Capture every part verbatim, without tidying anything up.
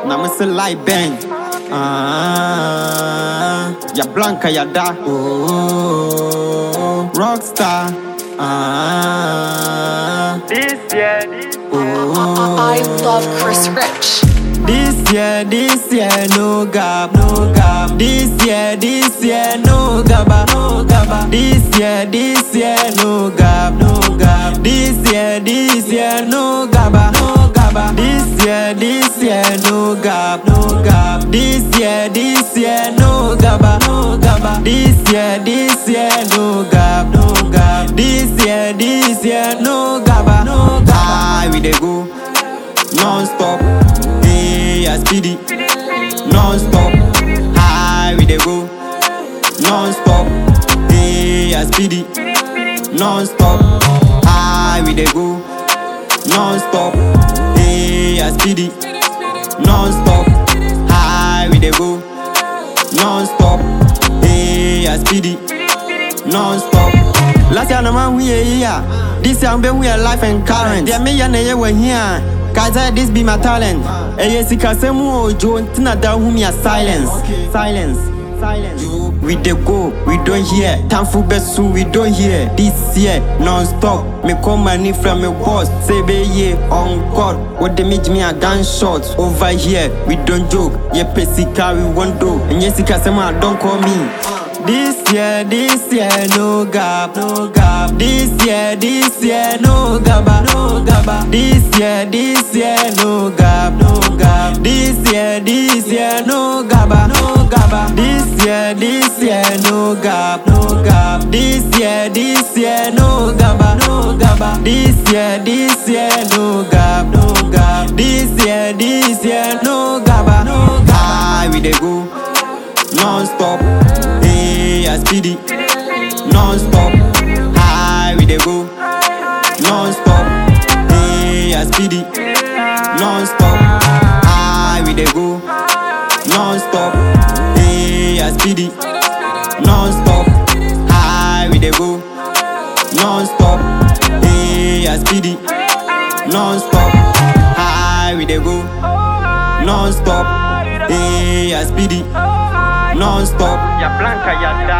na me se like bang. Ah, ya blanca ya da. Oh, rockstar. Ah, This year, this oh. I love Chris Rich. This year, this year, no gap, no gap. This year, this year, no gaba, no gaba. This year, this year, no gap, no gap. This year, this year, no gaba, no gaba. This year, this year, no gap, no gap. This year, this year, no gaba, no gaba. This year, this year, no gap, no gap. This year, this year, no gaba, no gaba. Ah, we dey go non-stop. Yeah, speedy, non-stop. High we dey go, non-stop. Yeah, speedy, non-stop. High we dey go, non-stop. Yeah, speedy, non-stop. High we dey go, non-stop. Yeah, speedy, non-stop. Last year, no man we here. This year, I'm be a life and current. Yeah, me ya na ye we here. Cause this be my talent. Eh yes, kasemu ojo ntina da hu me a silence. Silence. Silence. We dey go, we don't hear. Time for besu, we don't hear. This year, non-stop. Me call money from me boss. Say be ye on God. What they make me a gunshot over here. We don't joke. Ye pesika we won't do. And yes, kasemu don't call me. This year, this year, no gap, no gap. This year, this year, no gaba, no gaba. This year, this year, no gap, no gap. This year, this year, no gaba, no gaba. This year, this year, no gap, no gap. This year, this year, no gaba, no gaba. This year, this year, no gap, no gap. This year, this year, no gaba, no gaba. Ah, we dey go non-stop. Yeah, speedy, non-stop. High we dey go, non-stop. Yeah, speedy, non-stop. High we dey go, non-stop. Yeah, speedy, non-stop. High we dey go, non-stop. Yeah, speedy, non-stop. High we dey go, non-stop. Yeah, speedy, non-stop. ya blanca ya da,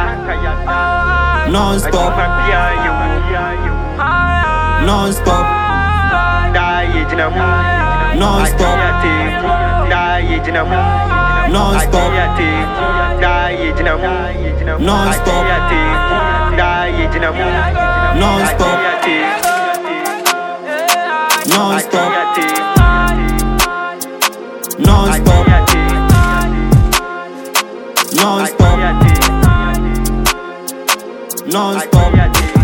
Non-stop, non-stop, da ye jina mu, non-stop, da ye jina mu, non-stop, da ye jina mu, non-stop, da ye jina mu, non-stop, non-stop, non-stop, non-stop, non-stop.